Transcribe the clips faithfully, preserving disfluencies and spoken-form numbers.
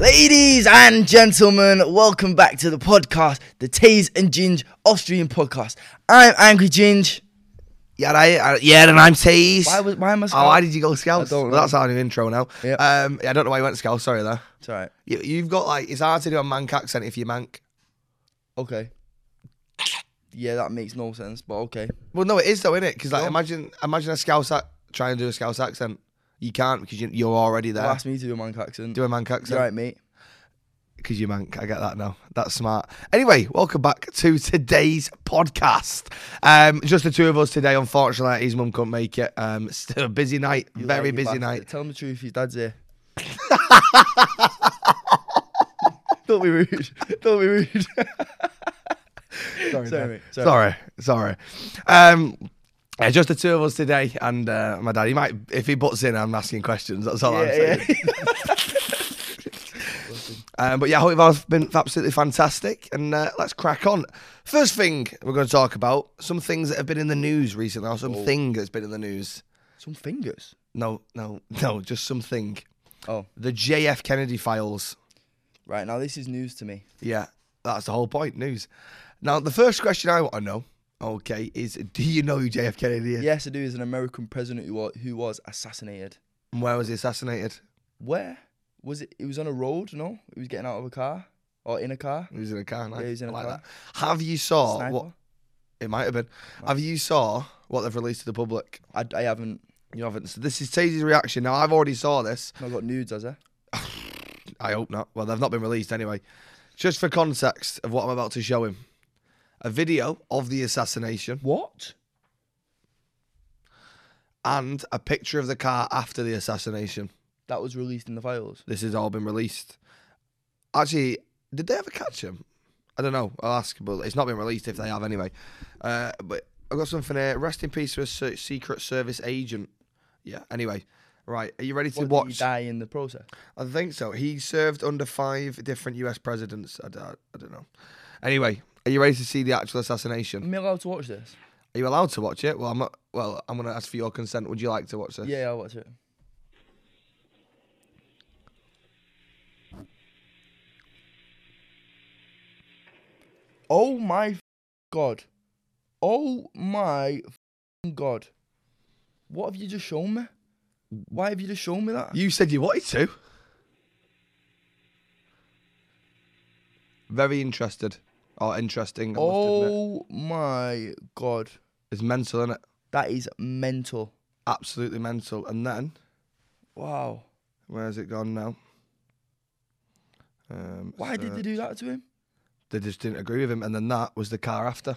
Ladies and gentlemen, welcome back to the podcast, the Taze and Ginge Austrian podcast. I'm Angry Ginge. Yeah, I, yeah, and I'm Taze. Why, was, why am I Oh, Scouse? why did you go Scouts? I don't know. Well, that's our new intro now. Yep. Um, I don't know why you went Scouts, sorry there. It's alright. You, you've got like, it's hard to do a Manc accent if you're Manc. Okay. Yeah, that makes no sense, but okay. Well, no, it is though, innit? Because like, No. imagine imagine a Scouse ac- trying to do a Scouse accent. You can't because you, you're already there. Don't ask me to do a Manc accent. Do a Manc accent. You're right, mate. Because you're Manc, I get that now. That's smart. Anyway, welcome back to today's podcast. Um, just the two of us today. Unfortunately, his mum couldn't make it. Um, still a busy night, You very lazy busy bastard. night. Tell him the truth, his dad's here. Don't be rude. Don't be rude. Sorry, Sorry, Dad. mate. Sorry, sorry. Um, yeah, just the two of us today, and uh, my dad. He might, if he butts in, I'm asking questions. That's all I'm Yeah, saying. yeah. um, but yeah, I hope you've all been absolutely fantastic, and uh, let's crack on. First thing we're going to talk about some things that have been in the news recently, or something that's been in the news. Some fingers. No, no, no, just something. Oh, The J F Kennedy files. right. Now this is news to me. Yeah, that's the whole point. News. Now, the first question I want to know, okay, is do you know who J F Kennedy is? Yes, I do. Is an American president who was, who was assassinated. And where was he assassinated? Where was it? It was on a road. No, he was getting out of a car or in a car. He was in a car. Nice. Yeah, he was in a I like car. that. Have you saw Sniper. what? It might have been. Have you saw what they've released to the public? I, I haven't. You haven't. So this is Tazy's reaction. Now I've already saw this. Not got nudes, has I? I hope not. Well, they've not been released anyway. Just for context of what I'm about to show him, a video of the assassination What? and a picture of the car after the assassination. That was released in the files. This has all been released. Actually, did they ever catch him? I don't know. I'll ask, but it's not been released if they have anyway. Uh, but I've got something here. Rest in peace to a se- Secret Service agent. Yeah, anyway. Right, are you ready to What, watch? did he die in the process? I think so. He served under five different U S presidents. I don't, I don't know. Anyway, are you ready to see the actual assassination? Am I allowed to watch this? Are you allowed to watch it? Well, I'm not. Well, I'm going to ask for your consent. Would you like to watch this? Yeah, I'll watch it. Oh my god. Oh my god. What have you just shown me? Why have you just shown me that? You said you wanted to. Very interested. Or interesting, I must admit. Oh my god. It's mental, isn't it? That is mental. Absolutely mental. And then, Wow. where's it gone now? Um, Why did they do that to him? They just didn't agree with him. And then that was the car after.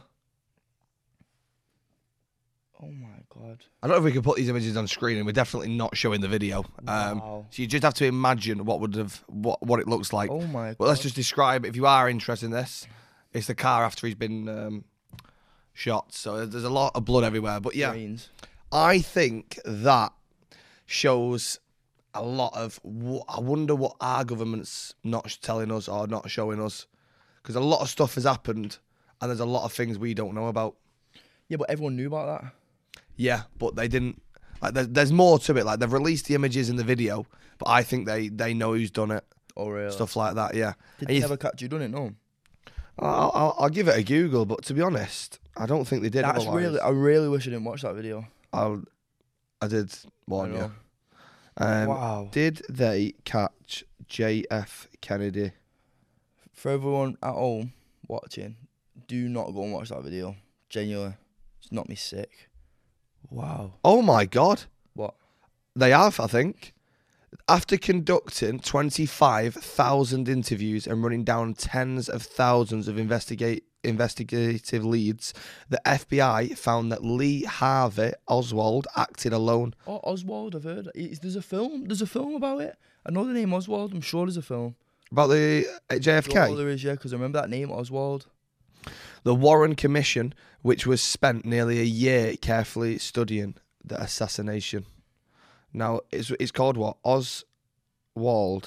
Oh my god. I don't know if we can put these images on screen, and we're definitely not showing the video. Um, Wow. So you just have to imagine what would have what what it looks like. Oh my god. But let's just describe it. If you are interested in this, it's the car after he's been um, shot. So there's a lot of blood everywhere. But yeah, Brains. I think that shows a lot of. wh- I wonder what our government's not telling us or not showing us, because a lot of stuff has happened, and there's a lot of things we don't know about. Yeah, but everyone knew about that. Yeah, but they didn't. Like, there's, there's more to it. Like, they've released the images in the video, but I think they, they know who's done it. Oh really? Stuff like that. Yeah. Did And they you never catch you done it? No. I'll, I'll, I'll give it a Google, but to be honest, I don't think they did. That's otherwise. really. I really wish I didn't watch that video. I'll, I did warn I you. know. Um, Wow. Did they catch J F Kennedy? For everyone at home watching, do not go and watch that video. Genuinely, it's not me sick. Wow. Oh my God, What? they have. I think after conducting twenty-five thousand interviews and running down tens of thousands of investigate investigative leads, the F B I found that Lee Harvey Oswald acted alone. Oh, Oswald, I've heard. Is, there's a film. There's a film about it. I know the name Oswald. I'm sure there's a film. About the uh, J F K? Oh, there is, yeah, because I remember that name, Oswald. The Warren Commission, which was spent nearly a year carefully studying the assassination. Now, it's it's called what? Oswald.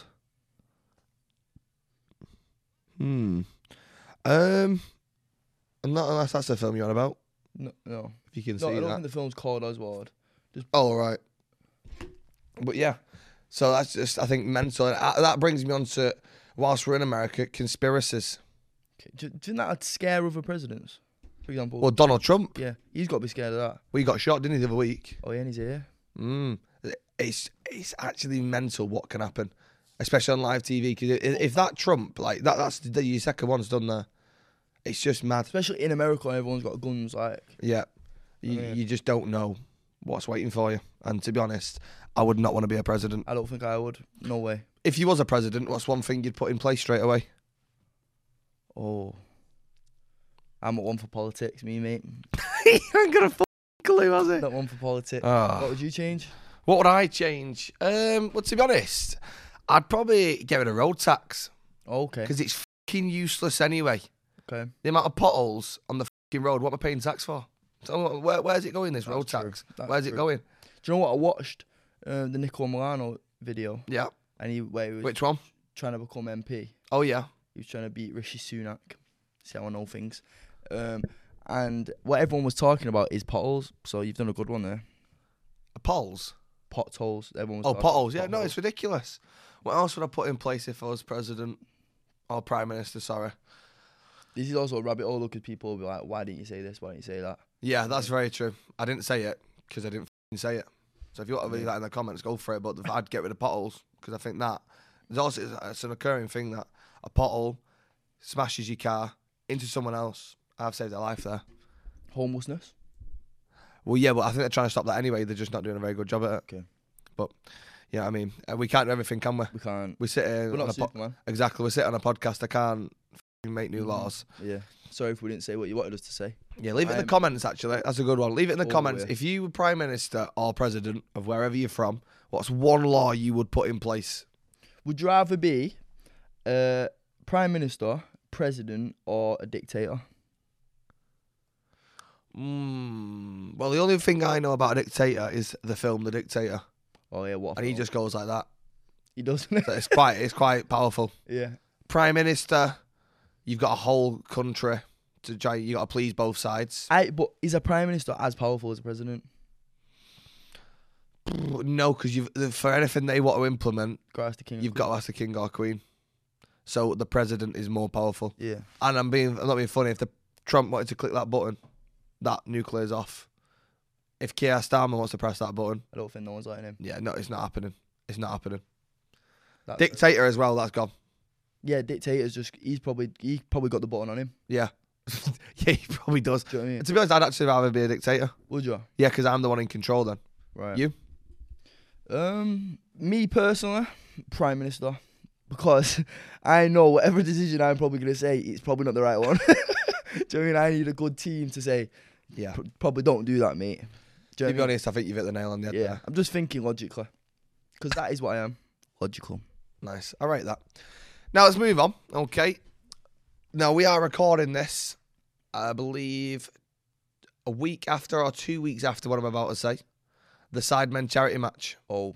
Hmm. Um. Not unless that's the film you're on about. No, no. If you can No, I see don't that. think the film's called Oswald. Oh, right. But yeah. So that's just, I think, mental. And uh, that brings me on to, whilst we're in America, conspiracies. Okay. Do, do you think that'd scare other presidents? For example, Well, Donald Trump, yeah, he's got to be scared of that. we got shot, didn't he, the other week? Oh yeah, and he's here. Mm. It's it's actually mental what can happen, especially on live T V. Because if, if that Trump, like that, that's the your second one's done there. It's just mad. Especially in America, everyone's got guns. Like, Yeah, you, Yeah. you just don't know what's waiting for you. And to be honest, I would not want to be a president. I don't think I would. No way. If you was a president, what's one thing you'd put in place straight away? Oh, I'm at one for politics, me mate. He ain't got a fucking clue, has he? Not one for politics. Ah. What would you change? What would I change? Um, well, to be honest, I'd probably get rid of road tax Oh, okay. because it's fucking useless anyway. Okay. The amount of potholes on the fucking road, what am I paying tax for? So where, where's it going, this That's road true. tax? That's Where's it true. going? Do you know what I watched? Uh, the Nicola Milano video, Yeah. and he where he was Which one? trying to become M P. Oh, yeah. He was trying to beat Rishi Sunak. See how I know things. Um, and what everyone was talking about is potholes. So you've done a good one there. Potholes? Potholes. Everyone was Oh, talking potholes. about Yeah, no, it's ridiculous. What else would I put in place if I was president or prime minister, sorry? This is also a rabbit hole because people will be like, why didn't you say this? Why didn't you say that? Yeah, that's very true. I didn't say it because I didn't f***ing say it. So if you want to read Yeah. that in the comments, go for it. But I'd get rid of potholes because I think that there's also it's an occurring thing that a pothole smashes your car into someone else. I've saved their life there. Homelessness. Well, yeah, but I think they're trying to stop that anyway. They're just not doing a very good job at it. Okay. But yeah, I mean, uh, we can't do everything, can we? We can't. We sit here We're on not a po- Superman. exactly. We sit on a podcast. I can't f***ing make new Mhm. laws. Yeah. Sorry if we didn't say what you wanted us to say. Yeah, leave it in the I'm- comments. Actually, that's a good one. Leave it in the Oh, comments. yeah. If you were prime minister or president of wherever you're from, what's one law you would put in place? Would you rather be a prime minister, president, or a dictator? Mm, well, the only thing I know about a dictator is the film The Dictator, Oh yeah, what? a and he film. just goes like that. he does. So it's quite, it's quite powerful. Yeah. Prime minister, you've got a whole country to try. You got to please both sides. I. But is a prime minister as powerful as a president? No, because you've for anything they want to implement, Got ask the king. you've got to ask the king or queen. So the president is more powerful. Yeah. And I'm being, I'm not being funny. If the Trump wanted to click that button, that nuclear's off. If Keir Starmer wants to press that button, I don't think no one's letting him. yeah, no, it's not happening. It's not happening. That's Dictator as well. That's gone. Yeah, dictator's just. He's probably. He probably got the button on him. Yeah, yeah, he probably does. Do you know what I mean? To be honest, I'd actually rather be a dictator. Would you? Yeah, because I'm the one in control then. Right. You? Um, me personally, prime minister, because I know whatever decision I'm probably gonna say, it's probably not the right one. Do you know what I mean? I need a good team to say, Yeah. "P- probably don't do that, mate. Do To you be know what I mean? honest, I think you've hit the nail on the head Yeah, there. I'm just thinking logically, because that is what I am. Logical. Nice. I rate that. Now let's move on. Okay. Now we are recording this, I believe, a week after or two weeks after what I'm about to say. The Sidemen charity match. Oh.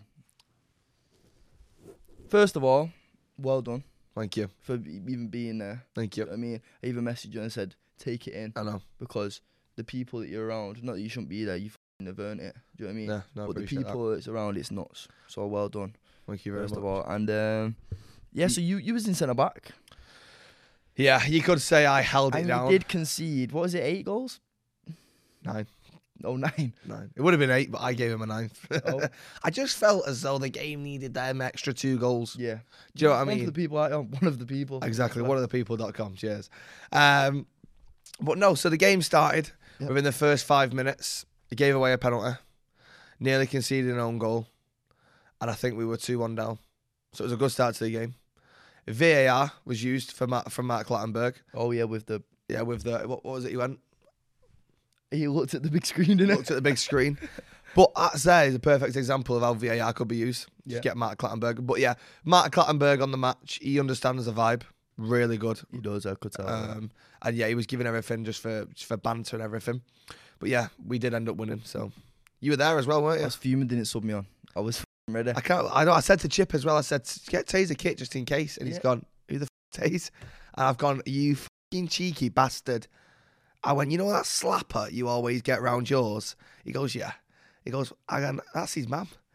First of all, well done Thank you. for e- even being there. Thank Do you you. know what I mean, I even messaged you and said, take it in, I know. because the people that you're around, not that you shouldn't be there, you f***ing have earned it. Do you know what I mean? Yeah, no, I but the appreciate people that's around, it's nuts. So well done, that. Thank you very first much. of all. And um, yeah, so you, you was in centre back, Yeah, you could say I held it and down. you did concede. What was it? Eight goals? Nine. Oh, nine. Nine. It would have been eight, but I gave him a ninth. Oh. I just felt as though the game needed them extra two goals. Yeah. Do you know what I One mean? of the people. I, oh, one of the people. Exactly, one of the people dot com, cheers. Um, but no, so the game started Yep. within the first five minutes. He gave away a penalty, nearly conceded an own goal, and I think we were two one down. So it was a good start to the game. V A R was used for Matt, from Mark Clattenburg. Oh yeah, with the. Yeah, with the, what, what was it he went? He looked at the big screen, didn't Looked at the big screen. But that's there is a perfect example of how V A R could be used. Yeah. Just get Mark Clattenburg. But yeah, Mark Clattenburg on the match, he understands the vibe. Really good. He does. I could tell. Um, and yeah, he was giving everything just for just for banter and everything. But yeah, we did end up winning. So you were there as well, weren't I you? was fuming. Didn't sub me on. I was f***ing ready. I can't. I know. I said to Chip as well. I said, get Taser kit just in case, and he's Yeah. gone, who the f- Taze? And I've gone, you fucking cheeky bastard. I went, you know that slapper you always get round yours? He goes, yeah. He goes, I gone, that's his mum.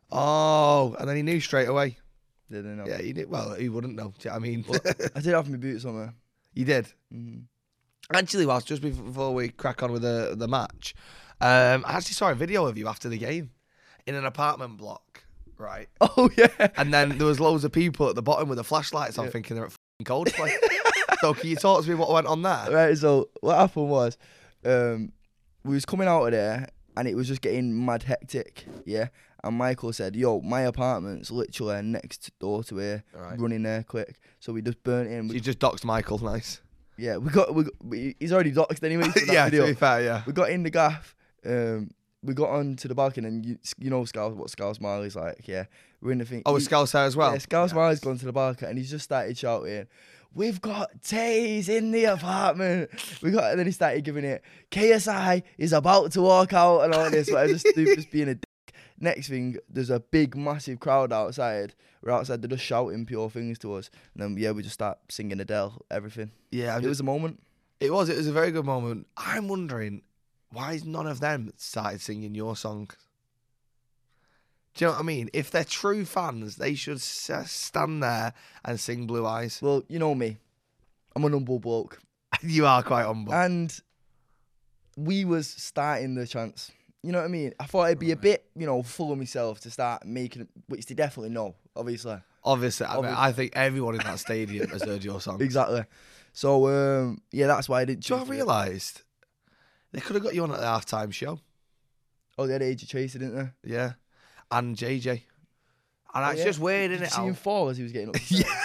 Oh, and then he knew straight away. Did they know? Yeah, he did. Well, he wouldn't know. Do you know what I mean? Well, I did have my boots on there. You did. Mm-hmm. Actually, whilst just before we crack on with the the match, um, I actually saw a video of you after the game in an apartment block, right? Oh yeah. And then there was loads of people at the bottom with the flashlights on, Yeah. thinking they're at f***ing Coldplay. So can you talk to me what went on there? Right. So what happened was, um, we was coming out of there and it was just getting mad hectic. Yeah. And Michael said, "Yo, my apartment's literally next door to here. Right. Run in there quick." So we just burnt in. So We, you just doxed Michael, nice. yeah, we got, we got we, he's already doxed anyway. So that Yeah, video. to be fair, yeah. We got in the gaff. Um, we got on to the balcony, and you, you know Scouse, what Scouse Marley's like. Yeah, we're in the thing. Oh, he- was Scouse there as well? Yeah, Scouse Yeah. Marley's gone to the balcony, and he's just started shouting, "We've got Taze in the apartment." We got, and then he started giving it, "K S I is about to walk out," and all this. But I just just being a dick. Next thing, there's a big, massive crowd outside. We're outside, they're just shouting pure things to us. And then, yeah, we just start singing Adele, everything. Yeah, I'm It just- was a moment. It was. It was a very good moment. I'm wondering why none of them started singing your song. Do you know what I mean? If they're true fans, they should s- stand there and sing Blue Eyes. Well, you know me. I'm an humble bloke. You are quite humble. And we was starting the chance. You know what I mean? I thought it'd be a bit, you know, full of myself to start making, which they definitely know, obviously. Obviously, I, mean, Obviously. I think everyone in that stadium has heard your song. Exactly. So, um, yeah, that's why I didn't Do you know choose what I it. realised? They could have got you on at the halftime show. Oh, they had Age of Tracy, didn't they? Yeah. And J J. And Oh, it's yeah. just weird, Did isn't you it? see how- him fall as he was getting up? Yeah.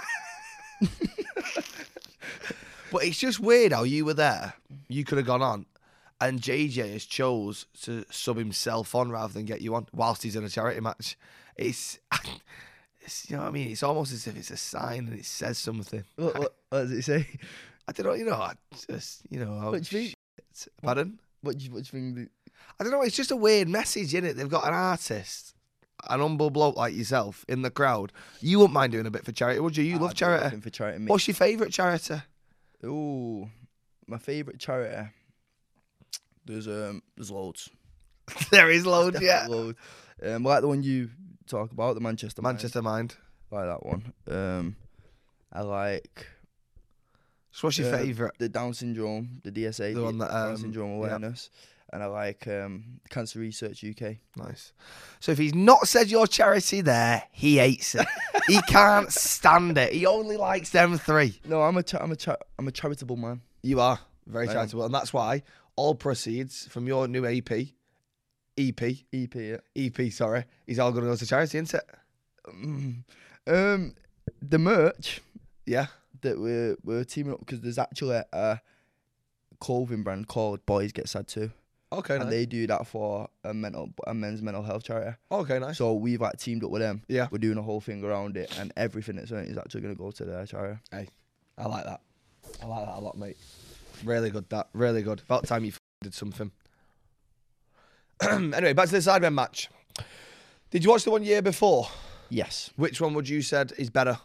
But it's just weird how you were there. You could have gone on, and J J has chose to sub himself on rather than get you on whilst he's in a charity match. It's, it's you know what I mean. It's almost as if it's a sign and it says something. What, what, what does it say? I don't know. You know, I just you know. How What do you think? shit- Pardon? What do you, what do you think? I don't know. It's just a weird message, innit? They've got an artist, an humble bloke like yourself in the crowd. You wouldn't mind doing a bit for charity, would you? You love charity. For charity. mate. What's your favourite charity? Ooh, my favourite charity. There's um, there's loads. There is loads, yeah. Definitely loads. Um, I like the one you talk about, the Manchester. Mind. Manchester Mind. I like that one. Um, I like So what's your uh, favourite? the Down syndrome, the D S A, The one that, um, Down syndrome yeah. awareness, and I like um, Cancer Research U K. Nice. So if he's not said your charity there, he hates it. He can't stand it. He only likes them three. No, I'm a cha- I'm a cha- I'm a charitable man. You are very I am. charitable, and that's why all proceeds from your new A P, E P, E P. Yeah. E P, sorry, is all going to go to charity, isn't it? Mm. Um, the merch Yeah. that we're we're teaming up because there's actually a clothing brand called Boys Get Sad Too, Okay, and nice. they do that for a mental a men's mental health charity. Okay, nice. So we've like teamed up with them. Yeah. We're doing a whole thing around it, and everything that's on it is actually going to go to their charity. I like that. I like that a lot, mate. Really good, that. Really good. About time you f- did something. Anyway, back to the Sidemen match. Did you watch the one year before? Yes. Which one would you said is better?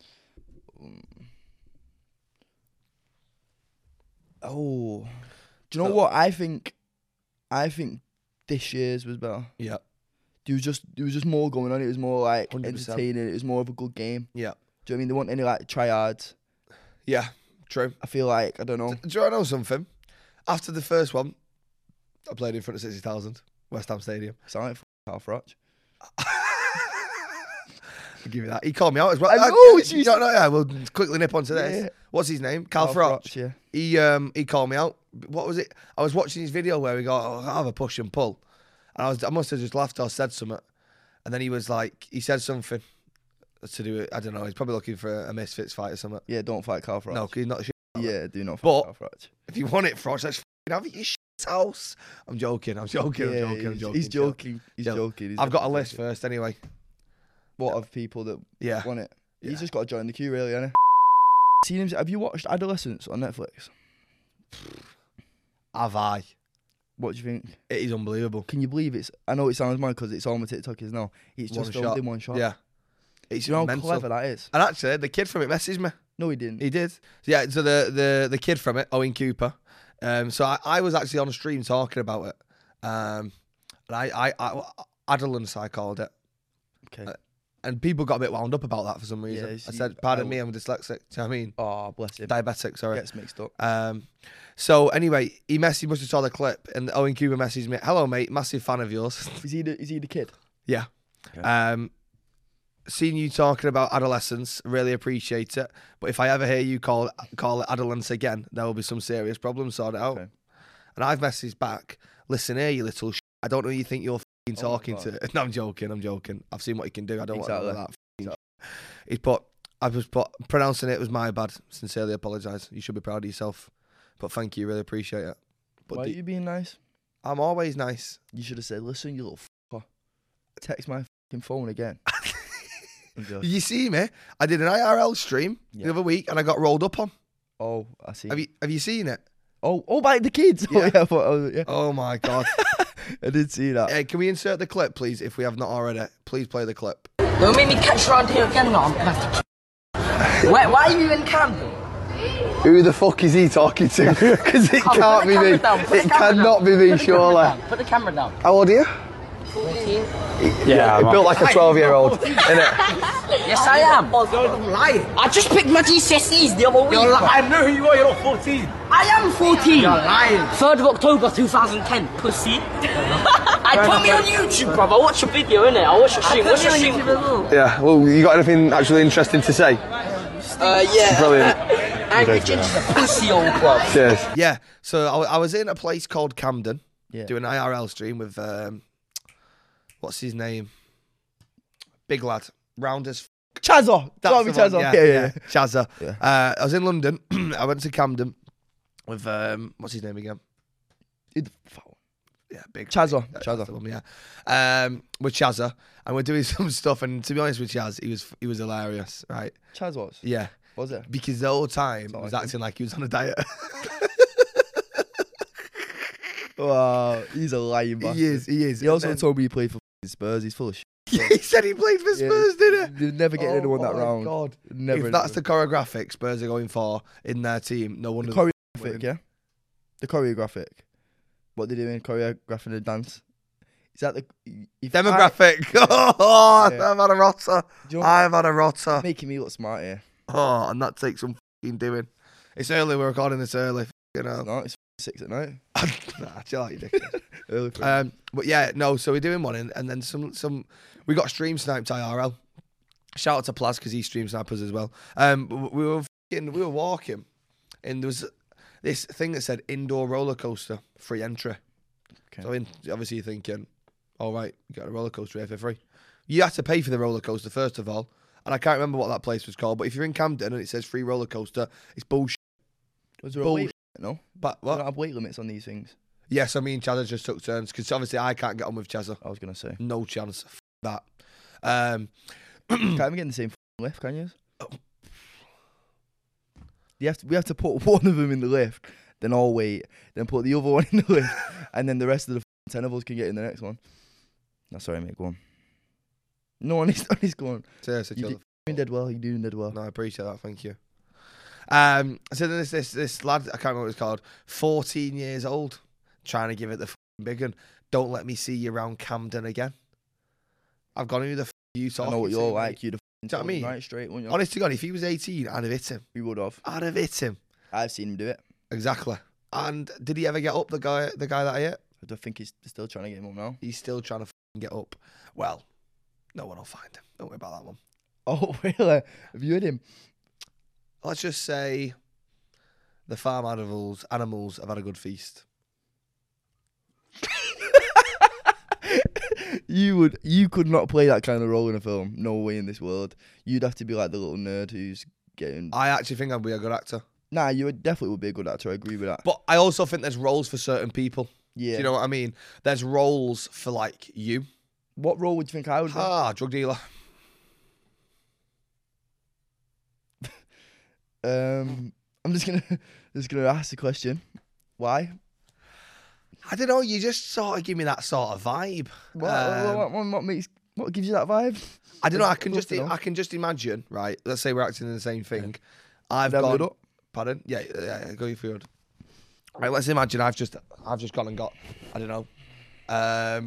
Oh, do you know So- what I think? I think this year's was better. Yeah. There was just there was just more going on. It was more like one hundred percent. entertaining. It was more of a good game. Yeah. Do you know what I mean? There weren't any like tryhards. Yeah, true. I feel like I don't know. Do you want to know something? After the first one, I played in front of sixty thousand, West Ham Stadium. Sound like f- Carl Froch. I'll give you that. He called me out as well. I Uh, know, you jeez. don't know, yeah, we'll quickly nip onto this. Yeah. What's his name? Cal Froch. Yeah. He um he called me out. What was it? I was watching his video where he got oh, I have a push and pull, and I was I must have just laughed or said something, and then he was like he said something to do with I don't know. He's probably looking for a Misfits fight or something. Yeah. Don't fight Carl Froch. No, 'cause he's not. A shit. Yeah. Do not fight But- Carl Froch. If you want it, Froch, let's f***ing have it at your shit house. I'm joking. I'm joking. Yeah, I'm joking. I'm he's, joking. he's joking. He's Chill. joking. He's I've got a definitely list joking. first anyway. What of people that Yeah. want it? Yeah. He's just got to join the queue, really, hasn't he? Seen him? Have you watched Adolescence on Netflix? Have I? What do you think? It is unbelievable. Can you believe it's? I know it sounds mad because it's all my TikTokers now. It's One just shot. filmed in one shot. Yeah. It's Do you know how mental. clever that is? And actually, the kid from it messaged me. No, he didn't. He did. Yeah, so the the the kid from it, Owen Cooper. Um, so I, I was actually on a stream talking about it. Um, and I I, I Adolescence I called it. Okay. Uh, and people got a bit wound up about that for some reason. Yeah, I see, said, pardon I- me, I'm dyslexic. Do you know what I mean? Oh, bless him. Diabetic, sorry. Gets mixed up. Um, so anyway, he messaged, must have saw the clip, and Owen Cooper messaged me, hello mate, massive fan of yours. Is he the, is he the kid? Yeah. Okay. Um, seeing you talking about adolescence, really appreciate it. But if I ever hear you call call it adolescence again, there will be some serious problems sorted out. Okay. And I've messaged back, listen here, you little sh**. I don't know who you think you're f***ing Oh my talking God. to. No, I'm joking, I'm joking. I've seen what he can do. I don't Exactly. want to know that. F***ing He's put, I was put, pronouncing it was my bad. Sincerely apologise. You should be proud of yourself. But thank you, really appreciate it. But Why do- are you being nice? I'm always nice. You should have said, listen, you little fucker. Text my fucking phone again. I'm Did joking. you see me? I did an I R L stream Yeah. the other week and I got rolled up on. Oh, I see. Have you Have you seen it? Oh, oh, by the kids. Yeah. Oh, yeah. but- oh, yeah. Oh my god! I did see that. Hey, can we insert the clip, please? If we have not already, please play the clip. Don't make me catch you around here again now. I'm gonna have to... Why, why are you in Camden? Who the fuck is he talking to? Because it Come, can't put be the me. camera down, put the It camera cannot down. be me, Put the camera surely. down, Put the camera down. How old are you? fourteen. Yeah, built like a twelve-year-old, innit? Yes, I am. Oh, God, I'm lying. I just picked my G C S Es the other week. You're lying. I know who you are. You're not fourteen. I am fourteen. You're lying. third of October two thousand ten, pussy. I put me on YouTube, brother. I watch your video, innit? I watch your stream. What's your stream? Yeah. Well, you got anything actually interesting to say? Uh, yeah. Brilliant. Angry Ginger's a pussy old club. Cheers. Yeah. So I, I was in a place called Camden, Yeah. doing an I R L stream with um, what's his name? Big lad, round as. F- Chazza. That's Call me the one, Chazza. Yeah, yeah, yeah. Chazza. Yeah. Uh, I was in London. I went to Camden with um, what's his name again? Who the fuck? Yeah, big Chazza. That's Chazza. the one, yeah. Um, with Chazza, and we're doing some stuff. And to be honest with Chaz, he was he was hilarious, right? Chaz was? Yeah, Was it? because the whole time he not was like him. acting like he was on a diet. Wow, he's a lying bastard. he is, he is. He also And then- told me he played for Spurs. He's full of shit. Yeah, he said he played for Spurs, didn't he? You'd never get anyone that my round. God. Never. If that's the choreographic Spurs are going for in their team, no wonder. the choreographic, yeah. The choreographic. What they doing? Choreographing a dance. Is that the if Demographic. Oh, Yeah. I've had a rotter. I- do you know what? I've had a rotter. Making me look smart here. Oh, and that takes some fucking doing. It's early. We're recording this early. You know. No, it's six at night. Nah, chill out, you dickhead. Early for Um, but yeah, no. So we're doing one, and, and then some. Some we got stream sniped I R L. Shout out to Plaz because he stream snipers as well. Um, w- we were fucking, we were walking, and there was this thing that said indoor roller coaster free entry. Okay. So in, obviously you're thinking, all right, you got a roller coaster here for free. You have to pay for the roller coaster first of all, and I can't remember what that place was called. But if you're in Camden and it says free roller coaster, it's bullshit. Was there a bullshit. weight limit? No. But We what? don't have weight limits on these things. Yes, I mean Chazza just took turns because obviously I can't get on with Chazza. I was gonna say. No chance. F- that. Um, Can't even get in the same f***ing lift, can you? You have to, we have to put one of them in the lift, then all wait, then put the other one in the lift, and then the rest of the f***ing ten of us can get in the next one. No, sorry, mate, go on. No one is, he's going. seriously, You Chazza. did- You're doing dead well, you're doing dead well. No, I appreciate that. Thank you. Um, so then this this this lad, I can't remember what it's called, fourteen years old, trying to give it the f***ing big one. Don't let me see you around Camden again. I've gone, who the f*** are you I talking know what to, you're mate? like, you'd have Do you know what I mean? right straight, wouldn't you? Honest to God, if he was eighteen, I'd have hit him. We would have. I'd have hit him. I've seen him do it. Exactly. And did he ever get up, the guy the guy that I hit? I don't think he's still trying to get him up now. He's still trying to f***ing get up. Well, no one will find him. Don't worry about that one. Oh, really? Have you heard him? Let's just say the farm animals animals have had a good feast. You would, you could not play that kind of role in a film. No way in this world. You'd have to be like the little nerd who's getting. I actually think I'd be a good actor. Nah, you would definitely would be a good actor. I agree with that. But I also think there's roles for certain people. Yeah. Do you know what I mean? There's roles for like you. What role would you think I would? Be? Ah, drug dealer. Um, I'm just gonna, just gonna ask the question. Why? I don't know. You just sort of give me that sort of vibe. What, Um, what, what, what makes? What gives you that vibe? I don't know. I I'd can love just to know. I can just imagine. Right. Let's say we're acting in the same thing. I've Level it gone. up. Pardon? Yeah. Yeah. yeah go forward. Right. Let's imagine I've just I've just gone and got I don't know, um,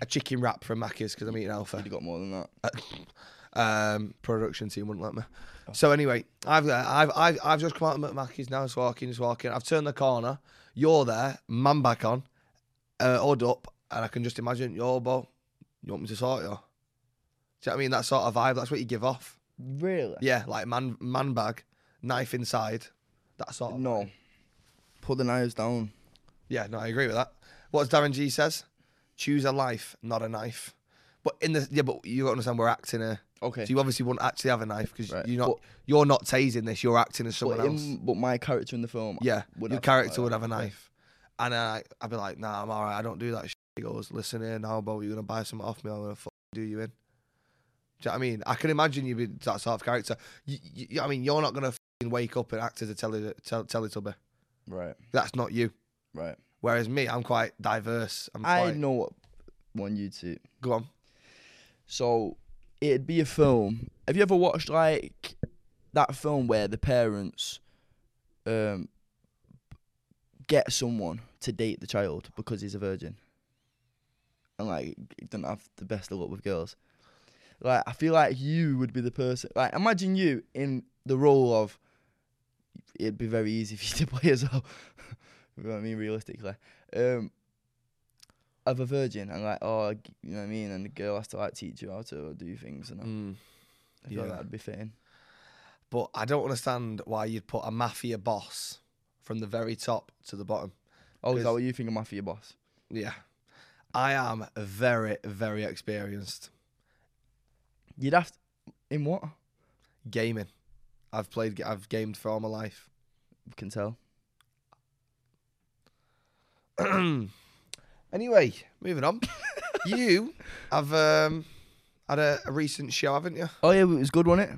a chicken wrap from Macca's because I'm eating Alpha. You'd have got more than that. Um, production team wouldn't let me. So anyway, I've I've I've I've just come out of Macca's now. Just walking, just walking. I've turned the corner. You're there, man back on, uh, hood up, and I can just imagine, yo, Bo, you want me to sort you? Do you know what I mean? That sort of vibe. That's what you give off. Really? Yeah, like man man bag, knife inside. That sort of. No. Put the knives down. Yeah, no, I agree with that. What Darren G says? Choose a life, not a knife. But in the yeah, but you got to understand we're acting here. Okay. So you obviously wouldn't actually have a knife because Right. you're not But- you're not tasing this. You're acting as someone but, else. in, but my character in the film, Yeah, would your have character like would that. have a knife, and uh, I'd be like, "Nah, I'm all right. I don't do that." Shit. He goes, "Listen here, now, Bo, you're gonna buy something off me. I'm gonna fucking do you in." Do you know what I mean? I can imagine you be that sort of character. You, you, I mean, you're not gonna fucking wake up and act as a telly, tell, Teletubby. Right. That's not you. Right. Whereas me, I'm quite diverse. I'm I quite, know what one you'd see. Go on. So it'd be a film. Have you ever watched like that film where the parents um get someone to date the child because he's a virgin? And like he doesn't have the best of luck with girls. Like I feel like you would be the person. Like imagine you in the role of. It'd be very easy for you to play as well. You know what I mean, realistically. Um, of a virgin and like, oh, you know what I mean, and the girl has to like teach you how to do things, and Mm. I feel yeah. like that'd be fitting. But I don't understand why you'd put a mafia boss from the very top to the bottom. Oh, is that 'Cause- what you think of Mafia Boss? Yeah. I am very, very experienced. You'd have to, in what? Gaming. I've played, I've gamed for all my life. Can tell. Anyway, moving on. You have um, had a, a recent show, haven't you? Oh yeah, it was good, wasn't it?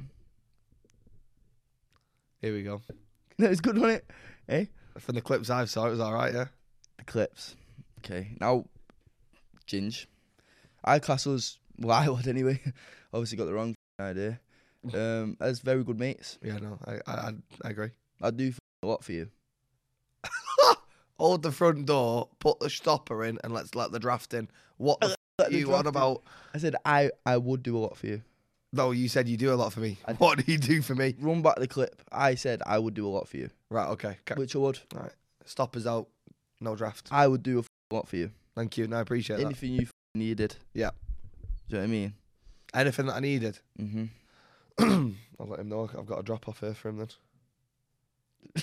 Here we go. No, it was good, wasn't it? Eh? From the clips I've saw, it was all right, yeah? The clips. Okay, now, Ginge. I class us, well, I would anyway. Obviously got the wrong idea. Um, as very good mates. Yeah, no, I, I, I agree. I do a lot for you. Hold the front door, put the stopper in, and let's let the draft in. What the f- Let are the you draft on in. about? I said I, I would do a lot for you. No, you said you do a lot for me. I- What do you do for me? Run back the clip. I said I would do a lot for you. Right, okay. Ca- Which I would. Right. Stoppers out. No draft. I would do a f- lot for you. Thank you. No, I appreciate that. Anything you f- needed. Yeah. Do you know what I mean? Anything that I needed. Mm-hmm. I'll let him know. I've got a drop off here for him then.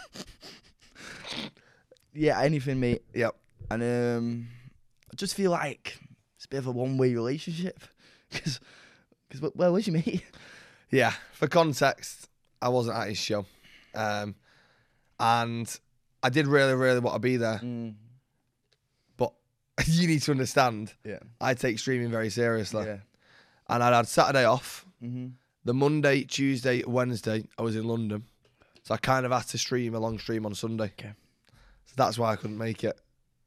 Yeah, anything, mate. Yep. And um, I just feel like it's a bit of a one-way relationship. Because, well, where's your mate? Yeah. For context, I wasn't at his show. Um, and I did really, really want to be there. Mm, But you need to understand, yeah. I take streaming very seriously. Yeah. And I'd had Saturday off. Mm-hmm. The Monday, Tuesday, Wednesday, I was in London. So I kind of had to stream a long stream on Sunday. Okay. So that's why I couldn't make it.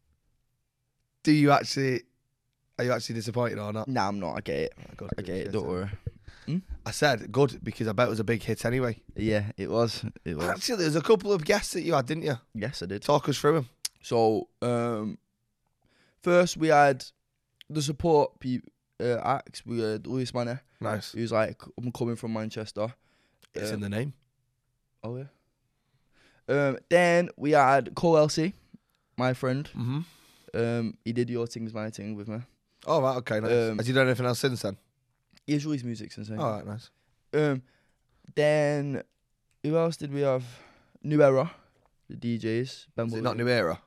Do you actually, are you actually disappointed or not? Nah, I'm not. I get it. Good, I good, get it. good. Don't worry. I said good because I bet it was a big hit anyway. Yeah, it was. It was. Actually, there's a couple of guests that you had, didn't you? Yes, I did. Talk us through them. So, um, first we had the support pe- uh, acts. We had Lewis Manor. Nice. He was like, I'm coming from Manchester. It's Um, in the name. Oh, yeah. Um, then we had Cole Elsie, my friend. Mm-hmm. Um, he did Your Thing's My Thing with me. Oh, right, okay, nice. Um, Has he done anything else since then? He's released music since then. All right, nice. Um, then who else did we have? New Era, the D Js. Ben Is it Williams. not New Era?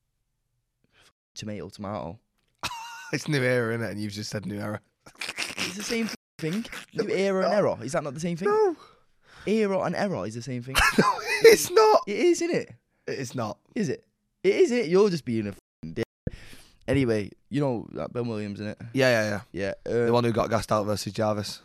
Tomato, tomato. It's New Era, innit? And you've just said New Era. It's the same thing. New Era and Error. Is that not the same thing? No. Era and Error is the same thing. No, it's not. It is, isn't it? It's not. Is it? It is it. You're just being a f***ing dick. Anyway, you know that Ben Williams, innit? Yeah, yeah, yeah. Yeah. Um, The one who got gassed out versus Jarvis.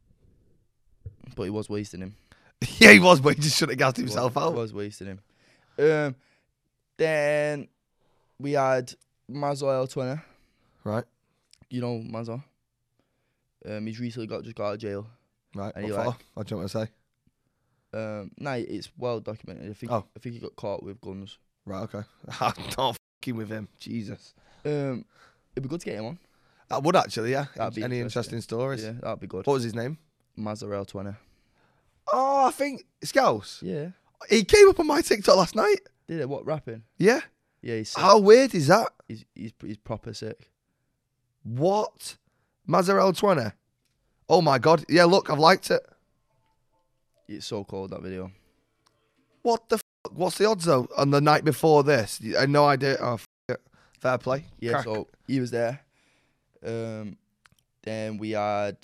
but he was wasting him. Yeah, he was, but he just shouldn't have gassed He himself was, out. was wasting him. Um, then we had Mazzo L twenty. Right, You know Mazzo. Um, he's recently got just got out of jail. right. And What you for? like- What do you want to say? Um, nah, it's well documented. I think. Oh. I think he got caught with guns. Right, okay. I'm not fucking with him. Jesus. Um, it'd be good to get him on. I would actually, yeah. That'd be Any interesting. interesting stories? Yeah, that'd be good. What was his name? Mazarel twenty. Oh, I think Scouse. Yeah. He came up on my TikTok last night. Did it? What, rapping? Yeah. Yeah, he's sick. How weird is that? He's, he's, he's proper sick. What? Mazarel twenty. Oh my god. Yeah, look, I've liked it. It's so cold, that video. What the fuck? What's the odds though? On the night before this? I had no idea. Oh, f- it. Fair play. Yeah, Crack. so he was there. Um, then we had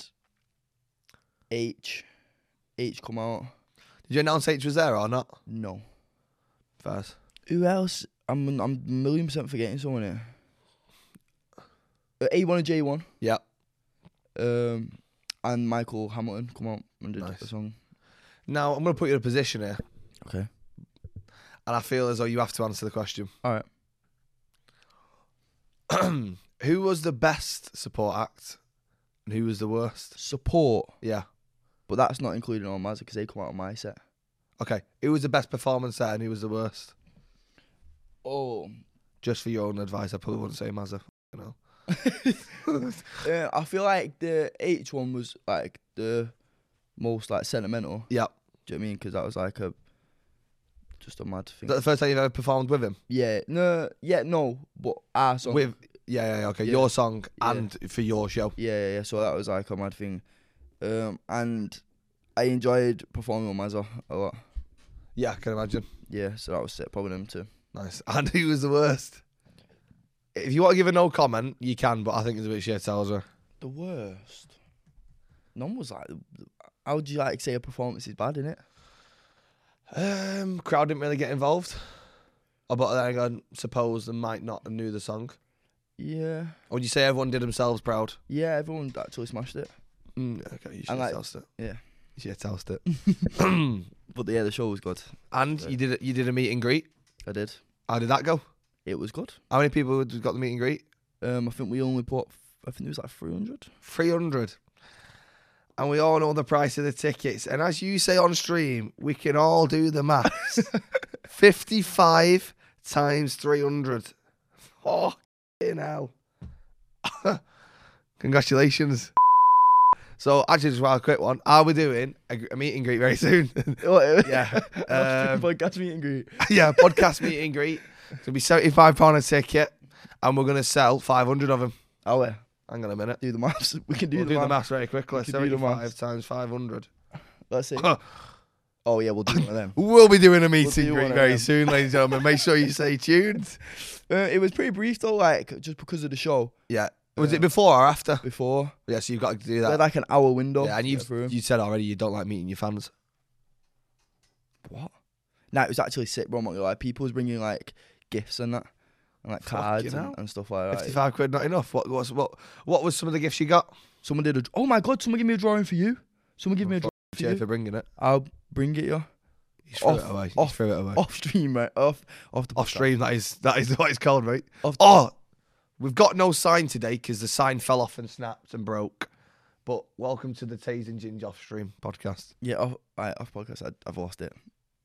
H. H come out. Did you announce H was there or not? No. First. Who else? I'm I'm a million percent forgetting someone here. Uh, A one and J one. Yeah. Um, and Michael Hamilton come out and did Nice. a song. Now, I'm going to put you in a position here. Okay. And I feel as though you have to answer the question. All right. Who was the best support act? And who was the worst? Support, Yeah. but that's not including all Mazza because they come out on my set. Okay. Who was the best performance there and who was the worst? Oh. Just for your own advice, I probably wouldn't say Mazza. You know. uh, I feel like the H one was like the most like sentimental. Yeah. Do you know what I mean? Because that was like a just a mad Is thing. that the first time you've ever performed with him? Yeah, no, yeah, no, but our song. With yeah, yeah, yeah, okay. Yeah. Your song Yeah. and for your show. Yeah, yeah, yeah. So that was like a mad thing, um, and I enjoyed performing with Mazza a lot. Yeah, I can imagine. Yeah, so that was sick. Probably them too. Nice. And who was the worst? If you want to give a no comment, you can, but I think it's a bit shit, Salzer. The worst. None was like. How would you like say a performance is bad, innit? Um, crowd didn't really get involved. Oh, but then again, suppose they might not have knew the song. Yeah. Or would you say everyone did themselves proud? Yeah, everyone actually smashed it. Mm, okay, you should And have like- toast it. yeah. You should have toast it. But yeah, the show was good. And you did you did a meet and greet. I did. How did that go? It was good. How many people got the meet and greet? Um, I think we only bought. I think it was like three hundred. three hundred. And we all know the price of the tickets. And as you say on stream, we can all do the maths. fifty-five times three hundred. Oh, hell. Congratulations. So, actually, just a quick one. Are we doing a, a meet and greet very soon? Yeah. Um, Podcast meet and greet. yeah, podcast meet and greet. It's going to be seventy-five pounds a ticket. And we're going to sell five hundred of them. Oh, yeah. Hang on a minute. Do the maths. We can do We'll the do the maths. maths very quickly. We can do the seventy-five maths. times five hundred. Let's see. Oh, yeah, we'll do one of them. We'll be doing a meet do and one greet of very them. soon, ladies and gentlemen. Make sure you stay tuned. Uh, it was pretty brief, though, like, just because of the show Yeah. Was Yeah. it before or after? before. Yeah, so you've got to do We that. had like an hour window. Yeah, and to you've get through 'em. you said already you don't like meeting your fans. What? Nah, it was actually sick, bro. I'm not gonna lie. People was bringing like gifts and that, and like Fucking cards hell. and, and stuff like that. Fifty-five quid, not enough. What was what? What was some of the gifts you got? Someone did a. Oh my god! Someone give me a drawing for you. Someone give me a drawing for Cheers you. for bringing it. I'll bring it you. You threw it Off- away. You off- threw it away. Off stream, right? Off, off the Off podcast. stream. That is that is what it's called, right? Off Oh, we've got no sign today because the sign fell off and snapped and broke. But welcome to the Taze and Ginge off stream podcast. Yeah, off, right, off podcast. I, I've lost it.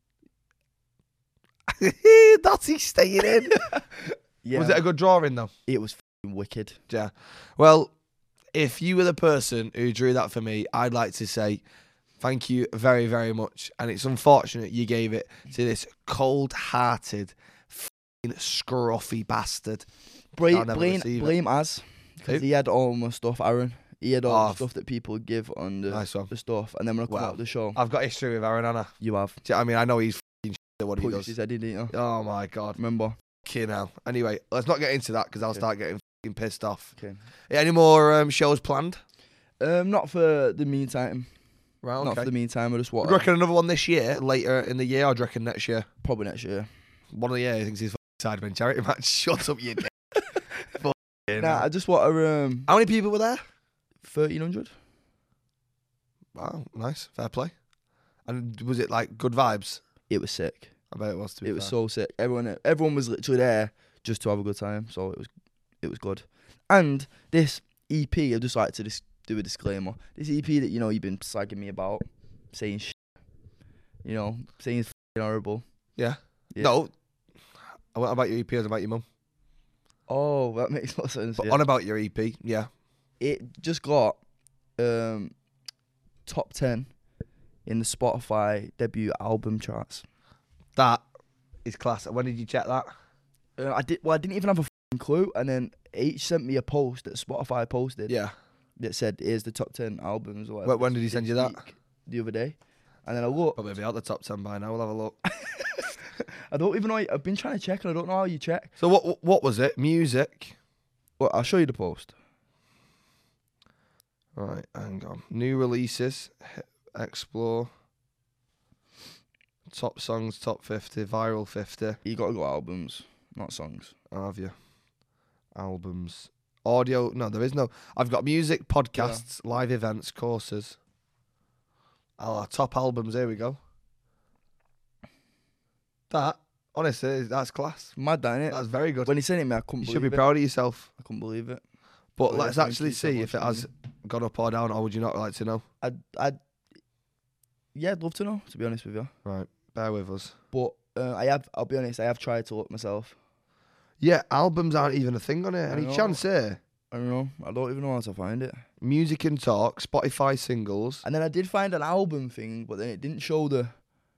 That's he staying in. Yeah, Was it a good drawing though? it was f***ing wicked. Yeah. Well, if you were the person who drew that for me, I'd like to say thank you very, very much. And it's unfortunate you gave it to this cold-hearted, f***ing scruffy bastard. I'll Blame, never blame, receive it. blame Az because Who? he had all my stuff. Aaron, he had all Oh, the stuff that people give on the, Nice one. the stuff, and then when I come Wow. out the show, I've got history with Aaron Anna. you have Do you know what I mean, I know he's f***ing shit at what he punched does. his head in, didn't you? Oh my God. Remember? Fucking hell. Anyway, let's not get into that because I'll Okay. start getting f***ing pissed off. Okay. Any more um, shows planned? Um, not for the meantime. Right, Not okay. for the meantime. I just Do want you reckon another one this year, later in the year, or do you reckon next year? probably next year. One of the year, he thinks he's f***ing Sidemen charity match. Shut up, you dick. Fucking Nah, hell. I just want to um How many people were there? thirteen hundred. Wow, nice, fair play. And was it like good vibes? It was sick. I bet it was. To be It was fair. so sick. Everyone, everyone was literally there just to have a good time. So it was, it was good. And this E P, I'd just like to just do a disclaimer. This E P that you know you've been slagging me about, saying shit, you know, saying it's f***ing horrible. Yeah. Yeah. No. I went about your E P, I was about your mum. Oh, that makes more sense. But Yeah. on about your E P, yeah. it just got um top ten in the Spotify debut album charts. That is class. When did you check that? Uh, I did. Well, I didn't even have a f***ing clue, and then H sent me a post that Spotify posted Yeah. that said, "Here's the top ten albums." Or When, whatever when did he send you that? week, The other day, and then I look. Probably be out the top ten by now. We'll have a look. I don't even know. I've been trying to check, and I don't know how you check. So what what was it? Music. Well, I'll show you the post. Right, hang on. New releases. Explore. Top songs, top fifty, viral fifty. You got to go albums, not songs. Have you? Albums. Audio. No, there is no. I've got music, podcasts, live events, courses. Oh, our top albums. Here we go. That, honestly, that's class. Mad, that, innit? That's very good. When he sent it to me, I couldn't You believe should be it. proud of yourself. I couldn't believe it. But Well, let's yeah, actually thank you so see if it much, has gone up or down, or would you not like to know? I'd, I'd, yeah, I'd love to know, to be honest with you. Right, bear with us. But uh, I have, I'll be honest, I have tried to look myself. Yeah, albums aren't even a thing on it. I Any know. chance here? I don't know. I don't even know how to find it. Music and Talk, Spotify singles. And then I did find an album thing, but then it didn't show the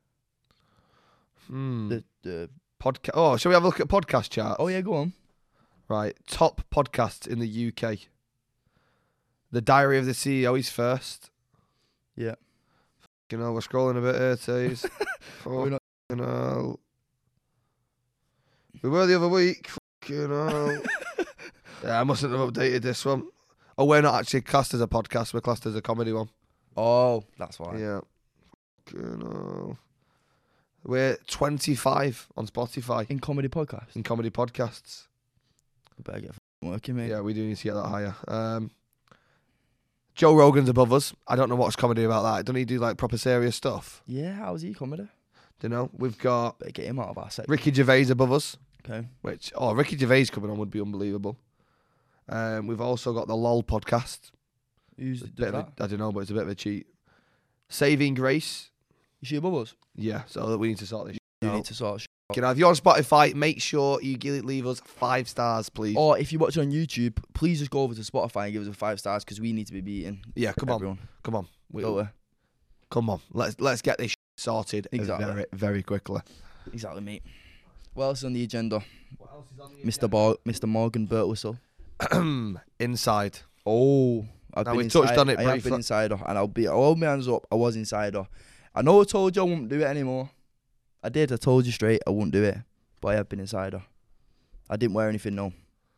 Hmm. the, the Podcast. Oh, shall we have a look at podcast charts? Oh yeah, go on. Right, top podcasts in the U K. The Diary of the C E O is first. Yeah. You know, we're scrolling a bit here, Tees. We're not- Fucking hell. We were the other week. Fucking hell. Yeah, I mustn't have updated this one. Oh, we're not actually classed as a podcast. We're classed as a comedy one. Oh, that's why. Yeah. Fucking hell. We're twenty-five on Spotify In comedy podcast. in comedy podcasts. We better get f***ing working, mate. Yeah, we do need to get that higher. Um, Joe Rogan's above us. I don't know what's comedy about that. Don't he do like proper serious stuff? Yeah, how's he comedy? Do you know? We've got Better get him out of our section. Ricky Gervais above us. Okay. Which, oh, Ricky Gervais coming on would be unbelievable. Um, we've also got the LOL podcast. Who's It's a does bit of that? a, I don't know, but it's a bit of a cheat. Saving Grace. Is she above us? Yeah, so that we need to sort this You out. need to sort of sh- You know, if you're on Spotify, make sure you give, leave us five stars, please. Or if you watch it on YouTube, please just go over to Spotify and give us a five stars because we need to be beating yeah, come on, everyone. come on, we, Go there. come on. Let's let's get this sorted Exactly. very very quickly. Exactly, mate. What else is on the agenda? What else is on the Mister Bar- Mister Morgan Birtwhistle. Inside. Oh, I've Now, been we inside. touched on it I have briefly. been insider, and I'll be. I'll hold my hands up. I was insider. I know I told you I wouldn't do it anymore. I did. I told you straight I wouldn't do it, but I have been insider. I didn't wear anything, no.